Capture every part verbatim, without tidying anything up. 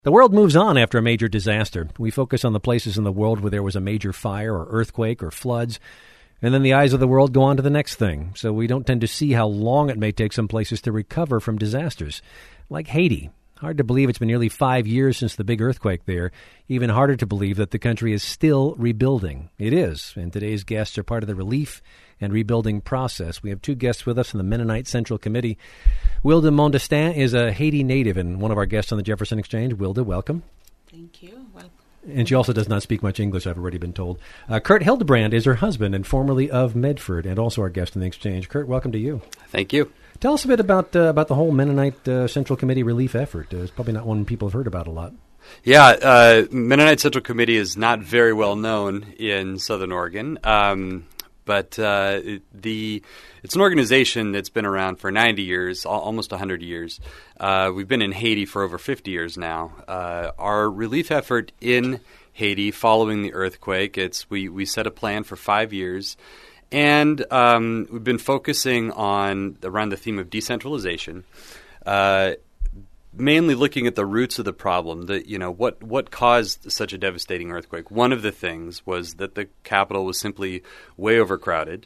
The world moves on after a major disaster. We focus on the places in the world where there was a major fire or earthquake or floods, and then the eyes of the world go on to the next thing. So we don't tend to see how long it may take some places to recover from disasters. Like Haiti. Hard to believe it's been nearly five years since the big earthquake there. Even harder to believe that the country is still rebuilding. It is, and today's guests are part of the relief and rebuilding process. We have two guests with us from the Mennonite Central Committee. Wilda Mondestin is a Haiti native and one of our guests on the Jefferson Exchange. Wilda, welcome. Thank you. Welcome. And she also does not speak much English, I've already been told. Uh, Kurt Hildebrand is her husband and formerly of Medford and also our guest on the Exchange. Kurt, welcome to you. Thank you. Tell us a bit about uh, about the whole Mennonite uh, Central Committee relief effort. Uh, it's probably not one people have heard about a lot. Yeah, uh, Mennonite Central Committee is not very well known in Southern Oregon, um, but uh, it, the it's an organization that's been around for ninety years, al- almost one hundred years. Uh, we've been in Haiti for over fifty years now. Uh, our relief effort in Haiti following the earthquake, it's we, we set a plan for five years. And um, we've been focusing on around the theme of decentralization, uh, mainly looking at the roots of the problem. The, you know, what what caused such a devastating earthquake? One of the things was that the capital was simply way overcrowded,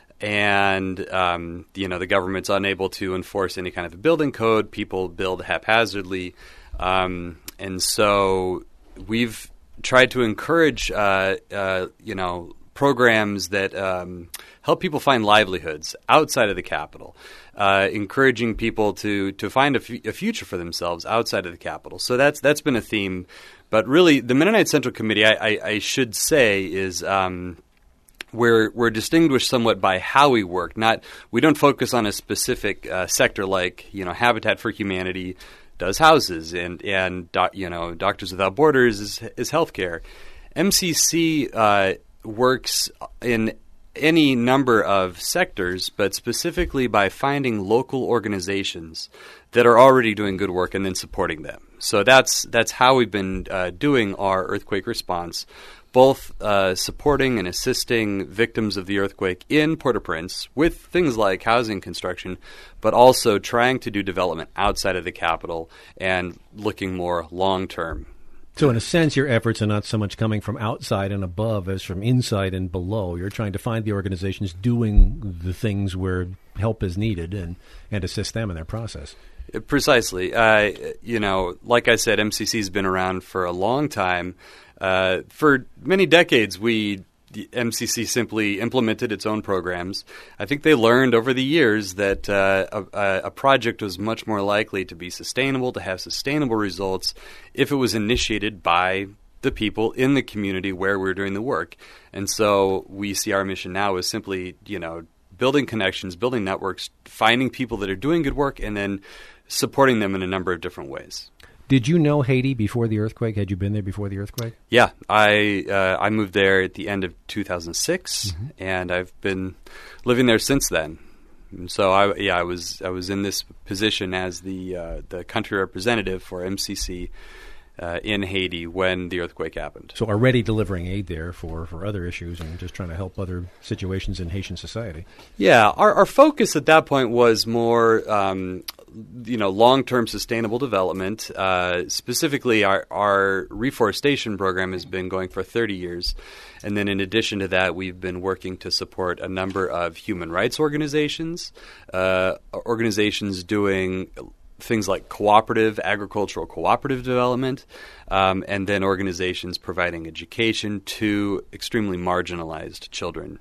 and um, you know the government's unable to enforce any kind of a building code. People build haphazardly, um, and so we've tried to encourage, uh, uh, you know. programs that um, help people find livelihoods outside of the capital, uh, encouraging people to to find a, f- a future for themselves outside of the capital. So that's that's been a theme. But really, the Mennonite Central Committee, I, I, I should say, is um, we're we're distinguished somewhat by how we work. Not we don't focus on a specific uh, sector like you know Habitat for Humanity does houses and and do, you know Doctors Without Borders is is healthcare. M C C. Uh, works in any number of sectors, but specifically by finding local organizations that are already doing good work and then supporting them. So that's that's how we've been uh, doing our earthquake response, both uh, supporting and assisting victims of the earthquake in Port-au-Prince with things like housing construction, but also trying to do development outside of the capital and looking more long-term. So in a sense, your efforts are not so much coming from outside and above as from inside and below. You're trying to find the organizations doing the things where help is needed and, and assist them in their process. Precisely. Uh, you know, like I said, M C C has been around for a long time. Uh, for many decades, we the M C C simply implemented its own programs. I think they learned over the years that uh, a, a project was much more likely to be sustainable, to have sustainable results, if it was initiated by the people in the community where we're doing the work. And so we see our mission now as simply, you know, building connections, building networks, finding people that are doing good work, and then supporting them in a number of different ways. Did you know Haiti before the earthquake? Had you been there before the earthquake? Yeah, I uh, I moved there at the end of two thousand six, mm-hmm. and I've been living there since then. And so I yeah I was I was in this position as the uh, the country representative for M C C uh, in Haiti when the earthquake happened. So already delivering aid there for, for other issues and just trying to help other situations in Haitian society. Yeah, our our focus at that point was more. Um, you know, long-term sustainable development. Uh, specifically, our, our reforestation program has been going for thirty years. And then in addition to that, we've been working to support a number of human rights organizations, uh, organizations doing things like cooperative, agricultural cooperative development, um, and then organizations providing education to extremely marginalized children.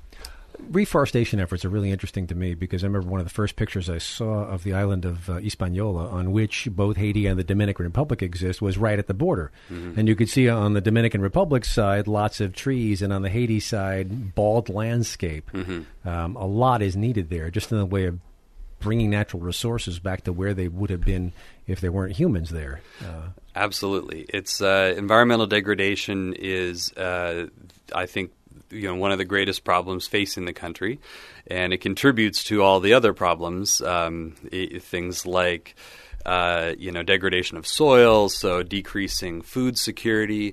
Reforestation efforts are really interesting to me because I remember one of the first pictures I saw of the island of uh, Hispaniola, on which both Haiti and the Dominican Republic exist, was right at the border. Mm-hmm. And you could see on the Dominican Republic side lots of trees, and on the Haiti side, bald landscape. Mm-hmm. Um, a lot is needed there, just in the way of bringing natural resources back to where they would have been if there weren't humans there. Uh, Absolutely. It's uh, environmental degradation is, uh, I think, you know, one of the greatest problems facing the country, and it contributes to all the other problems, um, I- things like, uh, you know, degradation of soil, so decreasing food security,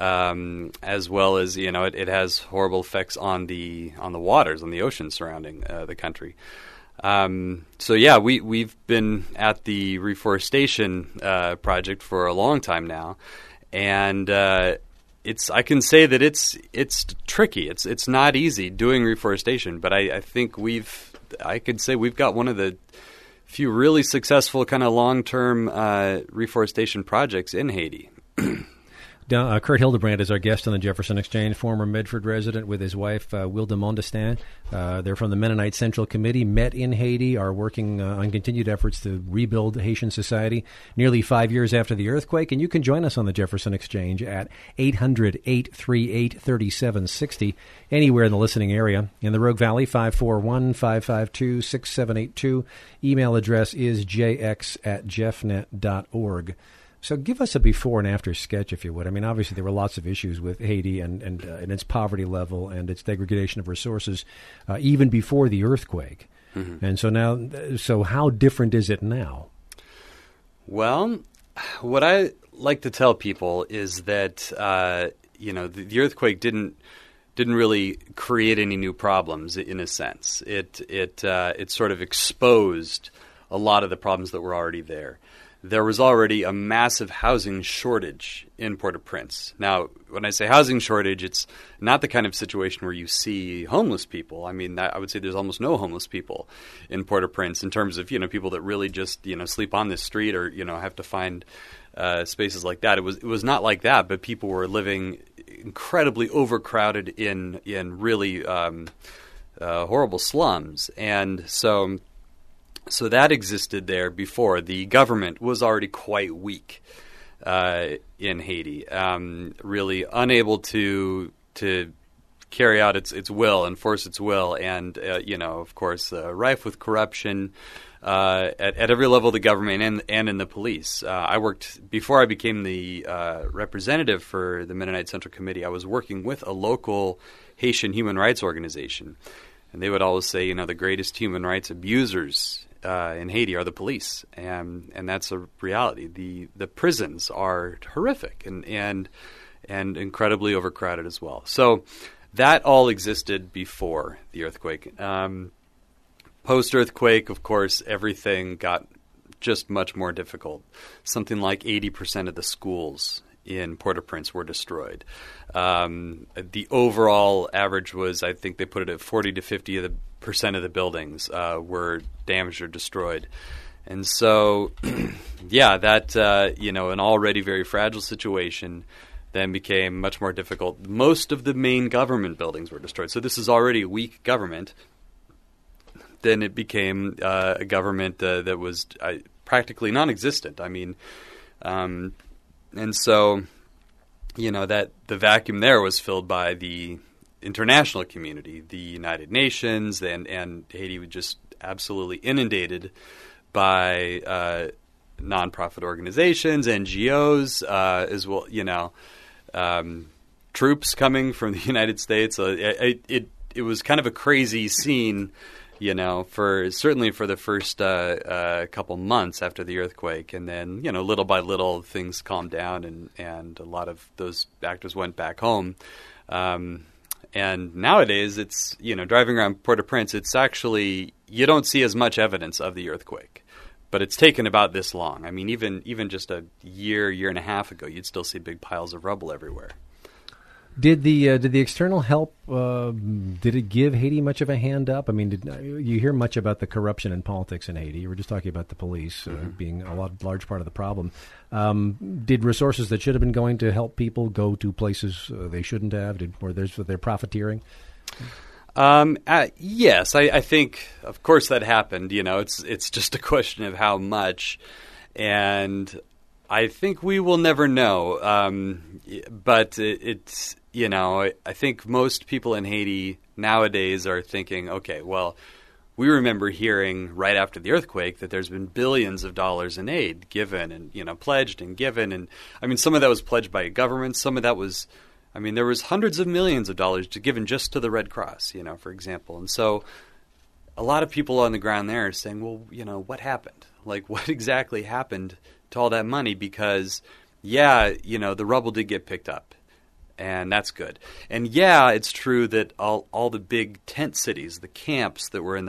um, as well as, you know, it, it has horrible effects on the on the waters, on the oceans surrounding uh, the country. Um, so yeah, we we've been at the reforestation uh, project for a long time now, and uh, it's I can say that it's it's tricky. It's it's not easy doing reforestation, but I, I think we've I could say we've got one of the few really successful kind of long term uh, reforestation projects in Haiti. Uh, Kurt Hildebrand is our guest on the Jefferson Exchange, former Medford resident with his wife, uh, Wilda Mondestin. Uh, they're from the Mennonite Central Committee, met in Haiti, are working uh, on continued efforts to rebuild Haitian society nearly five years after the earthquake. And you can join us on the Jefferson Exchange at eight hundred, eight three eight, three seven six zero, anywhere in the listening area. In the Rogue Valley, five four one, five five two, six seven eight two. Email address is j x at jeffnet dot org. So give us a before and after sketch, if you would. I mean, obviously there were lots of issues with Haiti and, and, uh, and its poverty level and its degradation of resources uh, even before the earthquake. Mm-hmm. And so now, so how different is it now? Well, what I like to tell people is that, uh, you know, the, the earthquake didn't didn't really create any new problems in a sense. It, it, uh, it sort of exposed a lot of the problems that were already there. There was already a massive housing shortage in Port-au-Prince. Now, when I say housing shortage, it's not the kind of situation where you see homeless people. I mean, I would say there's almost no homeless people in Port-au-Prince in terms of, you know, people that really just, you know, sleep on the street or, you know, have to find uh, spaces like that. It was it was not like that, but people were living incredibly overcrowded in, in really um, uh, horrible slums. And so... So that existed there before. The government was already quite weak uh, in Haiti, um, really unable to to carry out its its will, enforce its will, and uh, you know, of course, uh, rife with corruption uh, at, at every level of the government and and in the police. Uh, I worked before I became the uh, representative for the Mennonite Central Committee. I was working with a local Haitian human rights organization, and they would always say, you know, the greatest human rights abusers Uh, in Haiti are the police, and and that's a reality. The the prisons are horrific and and and incredibly overcrowded as well. So that all existed before the earthquake. Um, Post-earthquake, of course, everything got just much more difficult. Something like eighty percent of the schools in Port-au-Prince were destroyed. Um, the overall average was, I think they put it at forty to fifty of the percent of the buildings uh, were damaged or destroyed. And so, yeah, that, uh, you know, an already very fragile situation then became much more difficult. Most of the main government buildings were destroyed. So this is already a weak government. Then it became uh, a government uh, that was uh, practically non-existent. I mean, um, and so, you know, that the vacuum there was filled by the international community, the United Nations, and, and Haiti was just absolutely inundated by uh, nonprofit organizations, N G Os, uh, as well, you know, um, troops coming from the United States. Uh, it, it it was kind of a crazy scene, you know, for certainly for the first uh, uh, couple months after the earthquake, and then, you know, little by little things calmed down, and, and a lot of those actors went back home. Um, And nowadays, it's, you know, driving around Port-au-Prince, it's actually, you don't see as much evidence of the earthquake. But it's taken about this long. I mean, even even just a year, year and a half ago, you'd still see big piles of rubble everywhere. Did the uh, did the external help, uh, did it give Haiti much of a hand up? I mean, did you hear much about the corruption in politics in Haiti? You were just talking about the police uh, mm-hmm. being a lot, large part of the problem. Um, did resources that should have been going to help people go to places uh, they shouldn't have? Did, were there's they're profiteering? Um, uh, yes, I, I think, of course, that happened. You know, it's it's just a question of how much, and I think we will never know. Um, but it, it's, you know, I, I think most people in Haiti nowadays are thinking, okay, well, we remember hearing right after the earthquake that there's been billions of dollars in aid given and, you know, pledged and given. And I mean, some of that was pledged by a government. Some of that was, I mean, there was hundreds of millions of dollars given just to the Red Cross, you know, for example. And so a lot of people on the ground there are saying, well, you know, what happened? Like, what exactly happened to all that money? Because, yeah, you know, the rubble did get picked up, and that's good. And, yeah, it's true that all all the big tent cities, the camps that were in the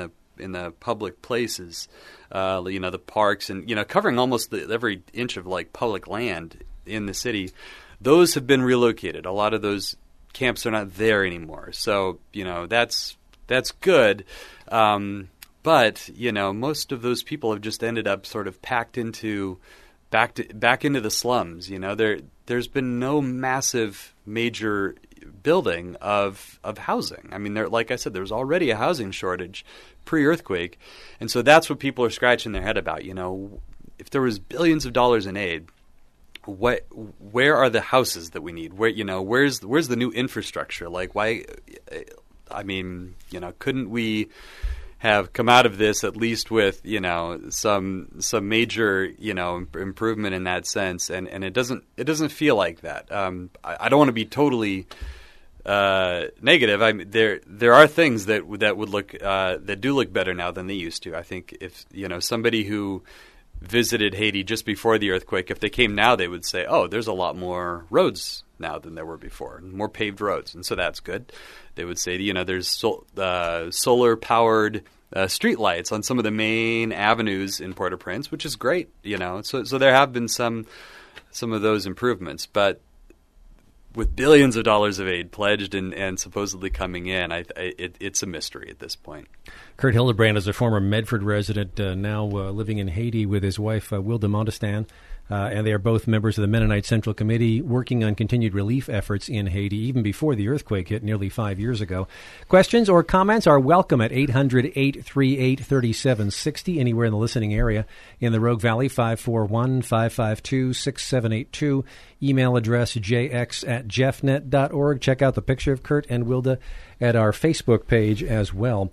in the public places, uh, you know, the parks, and you know, covering almost the, every inch of like public land in the city. Those have been relocated. A lot of those camps are not there anymore. So you know, that's that's good. Um, but you know, most of those people have just ended up sort of packed into back to, back into the slums. You know, there there's been no massive major building of of housing. I mean, there, like I said, there was already a housing shortage pre-earthquake, and so that's what people are scratching their head about. You know, if there was billions of dollars in aid, what where are the houses that we need? Where you know, where's where's the new infrastructure? Like, why? I mean, you know, couldn't we have come out of this at least with, you know, some some major, you know, improvement in that sense, and, and it doesn't it doesn't feel like that. Um, I, I don't want to be totally uh, negative. I mean, there there are things that that would look uh, that do look better now than they used to. I think if you know somebody who visited Haiti just before the earthquake, if they came now, they would say, "Oh, there's a lot more roads now than there were before, more paved roads," and so that's good. They would say, you know, there's sol- uh, solar-powered uh, street lights on some of the main avenues in Port-au-Prince, which is great, you know. So, so there have been some some of those improvements, but with billions of dollars of aid pledged and, and supposedly coming in, I, I, it, it's a mystery at this point. Kurt Hildebrand is a former Medford resident, uh, now uh, living in Haiti with his wife, uh, Wilda Mondestan. Uh, and they are both members of the Mennonite Central Committee working on continued relief efforts in Haiti, even before the earthquake hit nearly five years ago. Questions or comments are welcome at eight hundred, eight three eight, three seven six zero, anywhere in the listening area. In the Rogue Valley, five four one, five five two, six seven eight two. Email address jx at jeffnet dot org. Check out the picture of Kurt and Wilda at our Facebook page as well.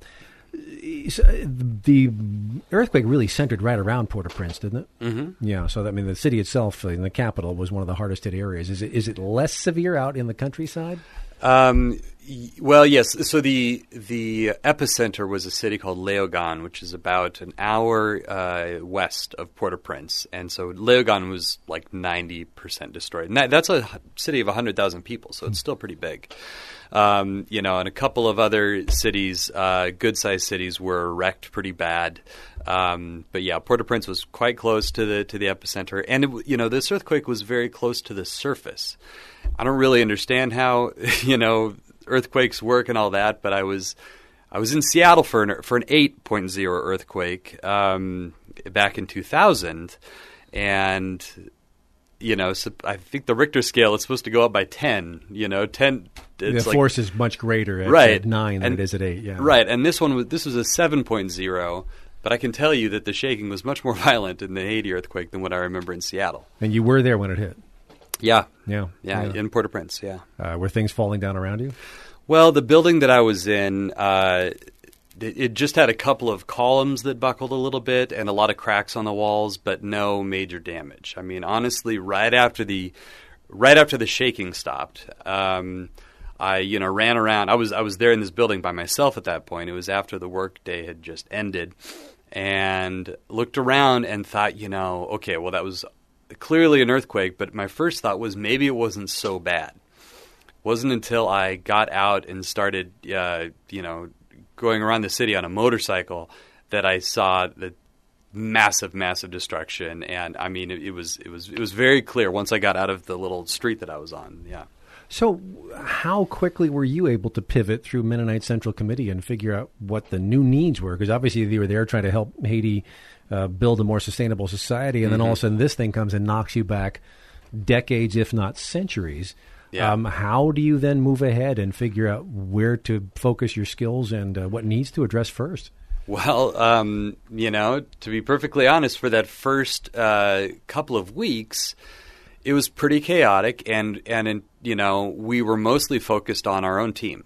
The earthquake really centered right around Port-au-Prince, didn't it? Mm-hmm. Yeah, so that, I mean, the city itself, in the capital, was one of the hardest hit areas. Is it is it less severe out in the countryside? Um, y- well, yes. So the the epicenter was a city called Léogâne, which is about an hour uh, west of Port-au-Prince, and so Léogâne was like ninety percent destroyed. And that, that's a city of one hundred thousand people, so it's still pretty big. Um, you know, and a couple of other cities, uh, good-sized cities, were wrecked pretty bad. Um, but yeah, Port-au-Prince was quite close to the to the epicenter, and it, you know, this earthquake was very close to the surface. I don't really understand how you know earthquakes work and all that, but I was I was in Seattle for an for an eight point oh earthquake um, back in two thousand, and you know, so I think the Richter scale is supposed to go up by ten. You know, ten. It's the like, force is much greater at, right. at nine than and, it is at eight. Yeah, right. And this one was this was a seven point oh, but I can tell you that the shaking was much more violent in the Haiti earthquake than what I remember in Seattle. And you were there when it hit. Yeah, yeah, yeah, yeah. in Port-au-Prince. Yeah. Uh, were things falling down around you? Well, the building that I was in, uh, it, it just had a couple of columns that buckled a little bit and a lot of cracks on the walls, but no major damage. I mean, honestly, right after the right after the shaking stopped, um, I you know ran around. I was I was there in this building by myself at that point. It was after the work day had just ended, and looked around and thought, you know, okay, well, that was clearly an earthquake, but my first thought was maybe it wasn't so bad. Wasn't until I got out and started, uh, you know, going around the city on a motorcycle that I saw the massive, massive destruction. And I mean, it, it was it was it was very clear once I got out of the little street that I was on. Yeah. So, how quickly were you able to pivot through Mennonite Central Committee and figure out what the new needs were? Because obviously you were there trying to help Haiti uh, build a more sustainable society, and mm-hmm. then all of a sudden this thing comes and knocks you back decades, if not centuries. Yeah. Um, how do you then move ahead and figure out where to focus your skills and uh, what needs to address first? Well, um, you know, to be perfectly honest, for that first uh, couple of weeks, it was pretty chaotic, and and in, you know, we were mostly focused on our own team,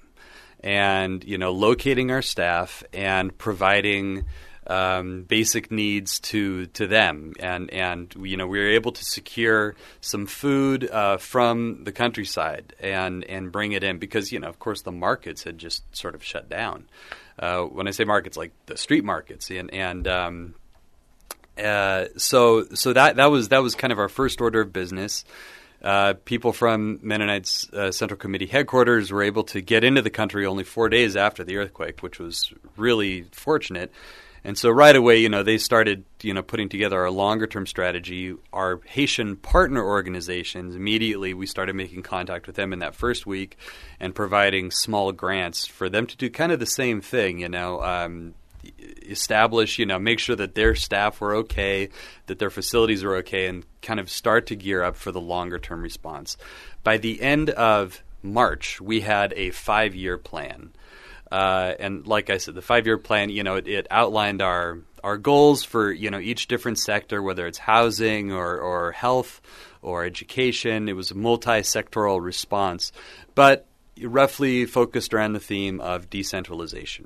and you know, locating our staff and providing um, basic needs to to them, and and you know, we were able to secure some food uh, from the countryside and and bring it in because you know, of course, the markets had just sort of shut down. Uh, when I say markets, like the street markets, and and um, uh, so so that that was that was kind of our first order of business. Uh, people from Mennonites uh, Central Committee headquarters were able to get into the country only four days after the earthquake, which was really fortunate. And so right away, you know, they started, you know, putting together a longer-term strategy. Our Haitian partner organizations, immediately we started making contact with them in that first week and providing small grants for them to do kind of the same thing, you know, um, establish, you know, make sure that their staff were okay, that their facilities were okay, and kind of start to gear up for the longer-term response. By the end of March, we had a five-year plan. Uh, and like I said, the five-year plan, you know, it, it outlined our our goals for, you know, each different sector, whether it's housing or, or health or education. It was a multi-sectoral response, but roughly focused around the theme of decentralization.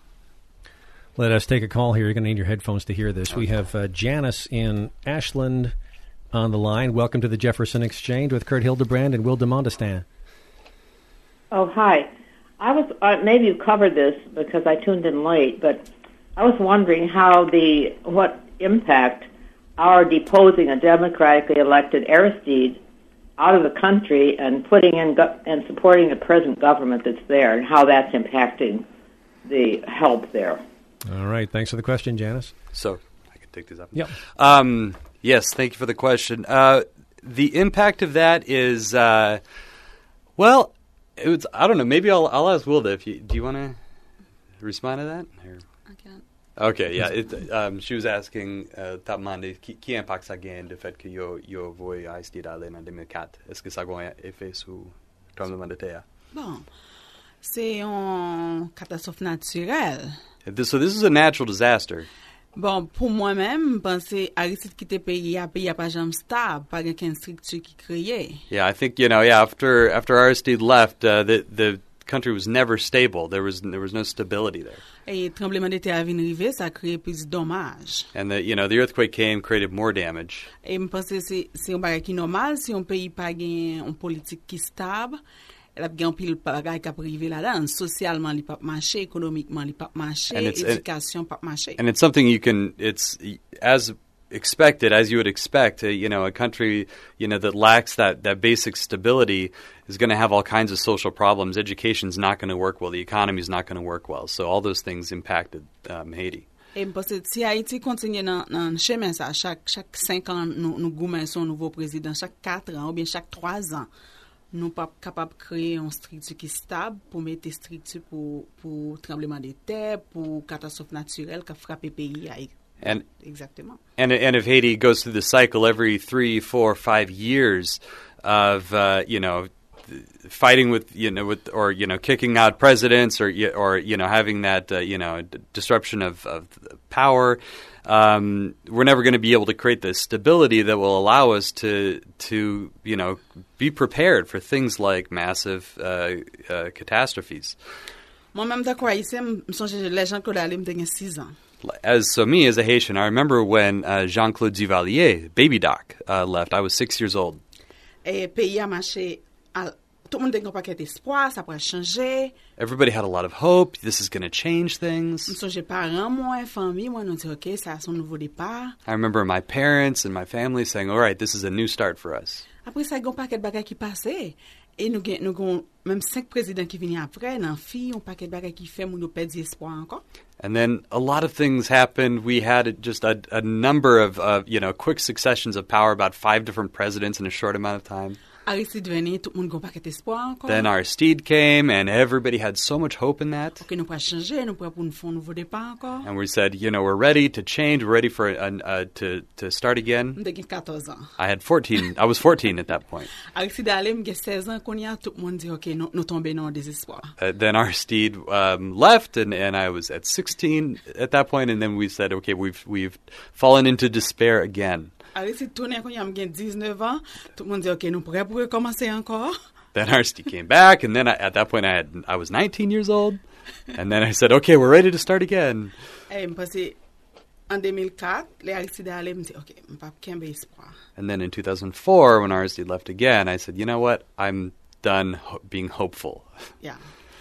Let us take a call here. You're going to need your headphones to hear this. Okay. We have uh, Janice in Ashland on the line. Welcome to the Jefferson Exchange with Kurt Hildebrand and Will DeMondestin. Oh, hi. I was uh, maybe you covered this because I tuned in late, but I was wondering how the what impact our deposing a democratically elected Aristide out of the country and putting in go- and supporting the present government that's there, and how that's impacting the help there. All right. Thanks for the question, Janice. So I can take this up. Yep. Um, yes, thank you for the question. Uh, the impact of that is, uh, well, it was, I don't know. Maybe I'll, I'll ask Wilda if you do you want to respond to that? Or? I can't. Okay, yeah. It, um, she was asking, uh, t'as demandé qui, qui impact ça gagne du fait que yo yo voy à Haïti d'aller en deux mille quatre. Est-ce que ça a un effet sur le tremblement de terre? Bon, c'est une catastrophe naturelle. This, so this is a natural disaster. Bon, pour moi-même, penser Aristide quitter pays à pays à pas jamais stable, pas aucune structure qui créée. Yeah, I think, you know, yeah, after after Aristide left, uh, the the country was never stable. There was there was no stability there. Et tremblement de terre vient arriver, ça crée plus de dommages. And the you know, the earthquake came, created more damage. Et me penser c'est c'est un bagage qui normal si un pays pas gagne une politique qui stable. Elle a bien pile bagay qui a privé là-dedans. Socialement, il pas marcher, économiquement, il pas marcher, éducation pas marcher. And it's something you can, it's as expected, as you would expect, uh, you know, a country, you know, that lacks that, that basic stability is going to have all kinds of social problems. Education's not going to work well. The economy's not going to work well. So all those things impacted um, Haiti. Et parce que si Haïti continue dans dans chemin ça, chaque chaque cinq ans nous nous goumens son nouveau président, chaque quatre ans ou bien chaque trois ans. Nous pas capable de créer une structure qui est stable pour mettre structure pour pour tremblement de terre, pour catastrophe naturelle qui frappe le pays. And, Exactement. And and if Haiti goes through the cycle every three, four, five years of uh, you know fighting with you know with or you know kicking out presidents or or you know having that uh, you know d- disruption of, of power. Um, we're never going to be able to create the stability that will allow us to, to you know, be prepared for things like massive uh, uh, catastrophes. Moi-même, d'accord, ici, je songe les gens qui allaient me tenir six ans. As so, me as a Haitian, I remember when uh, Jean-Claude Duvalier, Baby Doc, uh, left. I was six years old. Et pays a marché. Tout le monde a un paquet d'espoir, ça pourrait changer. Everybody had a lot of hope. This is going to change things. Je songe parents, moi, famille, moi, nous dit OK, ça c'est un nouveau départ. I remember my parents and my family saying, "All right, this is a new start for us." Après ça, il y a un paquet de bagages qui passaient. Et nous avons même cinq présidents qui viennent après, dans filles, un paquet de bagages qui fait, nous perdons espoir encore. And then a lot of things happened. We had just a, a number of, uh, you know, quick successions of power, about five different presidents in a short amount of time. Aristide venait, tout le monde a un paquet d'espoir encore. Then Aristide came, and everybody had so much hope in that. OK, nous pourrons changer, nous pourrons pour nous faire un nouveau départ encore. And we said, you know, we're ready to change, we're ready for an, uh, to to start again. J'ai quatorze ans. I had fourteen. I was fourteen at that point. Aristide allait, j'ai seize ans qu'on y a, tout le monde dit OK, nous nous tombons dans le désespoir. Uh, then Aristide um, left, and, and I was at sixteen at that point, and then we said, okay, we've we've fallen into despair again. Aristide tourné quand j'ai dix-neuf ans, tout le monde dit OK, nous pourrons pour recommencer encore. Then Aristide came back, and then I, at that point I had I was nineteen years old, and then I said, okay, we're ready to start again. Et parce que en deux mille quatre, les Aristide allaient me dire OK, on pas qu'un espoir. And then in two thousand four, when Aristide left again, I said, you know what, I'm done ho- being hopeful. Yeah.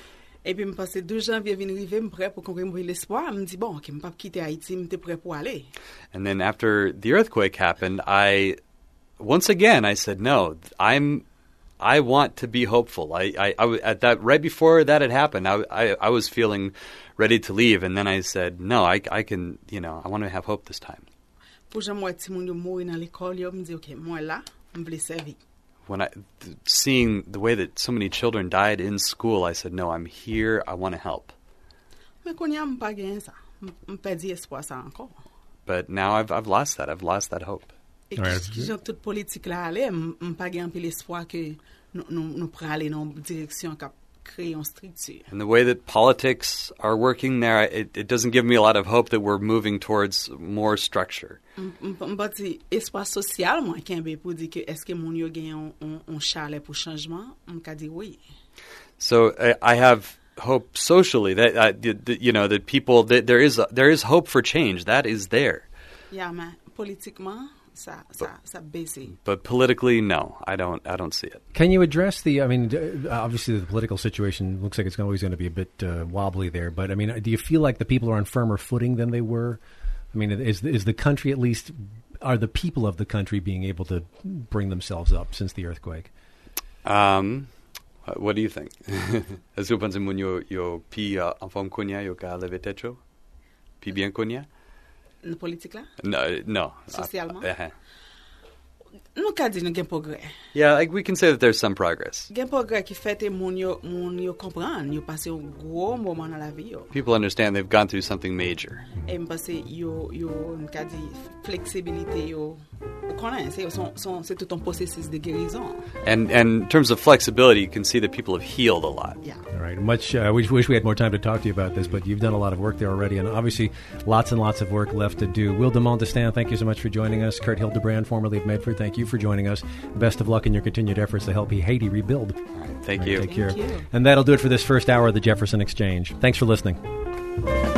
Et puis, je pense que le douze janvier vient arriver, je suis prêt pour conquérir l'espoir. Je me dis, bon, OK, je ne peux pas quitter Haïti, je suis prêt pour aller. And then after the earthquake happened, I once again, I said, no, I'm, I want to be hopeful. I, I, I at that right before that had happened, I, I, I was feeling ready to leave, and then I said, no, I, I can, you know, I want to have hope this time. Pou jan mwen ti moun yo mouri nan l'ekol yo, m di, ok, mwen la, m vle servi. When I, th- seeing the way that so many children died in school, I said, no, I'm here, I want to help. Men kon ya m pa gen sa, m pedi espoir sa ankon. But now I've, I've lost that. I've lost that hope. E ki jan tout politik la ale, m pa gen pil espoir ke nou, nou, nou prale nan direksyon kap kreye yon structure. And the way that politics are working there, it, it doesn't give me a lot of hope that we're moving towards more structure. M pa di espoir sosyal mwen kenbe pou di ke eske moun yo gen yon chale pou chanjman, m ka di oui. So I, I have hope socially that, uh, the, the, you know, that people, that there is a, there is hope for change. That is there. Yeah, men politikman, sa, sa, sa base. But politically, no, I don't, I don't see it. Can you address the, I mean, uh, obviously the political situation looks like it's always going to be a bit uh, wobbly there, but I mean, do you feel like the people are on firmer footing than they were? I mean, is is the country at least, are the people of the country being able to bring themselves up since the earthquake? Um, what do you think? Est-ce que vous pensez que yo yo pi en forme konya yo ka lever techo? Pi bien konya? Nan politik la? No, no. Socialement? Uh, uh-huh. Nou ka di nou gen progrès. Yeah, like we can say that there's some progress. Gen progrès ki fete moun yo, moun yo kompran, yo pase yon gros moment nan la vi yo. People understand they've gone through something major. E m'pase yo, yo, n'ka di flexibilité yo, ou konen, se yo son, son, se tout un processus de guérison. And and in terms of flexibility, you can see that people have healed a lot. Yeah. All right. Much. Uh, we wish we had more time to talk to you about this, but you've done a lot of work there already, and obviously lots and lots of work left to do. Will Demond Destin, thank you so much for joining us. Kurt Hildebrand, formerly of Medford, thank you for joining us. Best of luck in your continued efforts to help Haiti rebuild. All right, thank All right, you. Take care. Thank you. And that'll do it for this first hour of the Jefferson Exchange. Thanks for listening.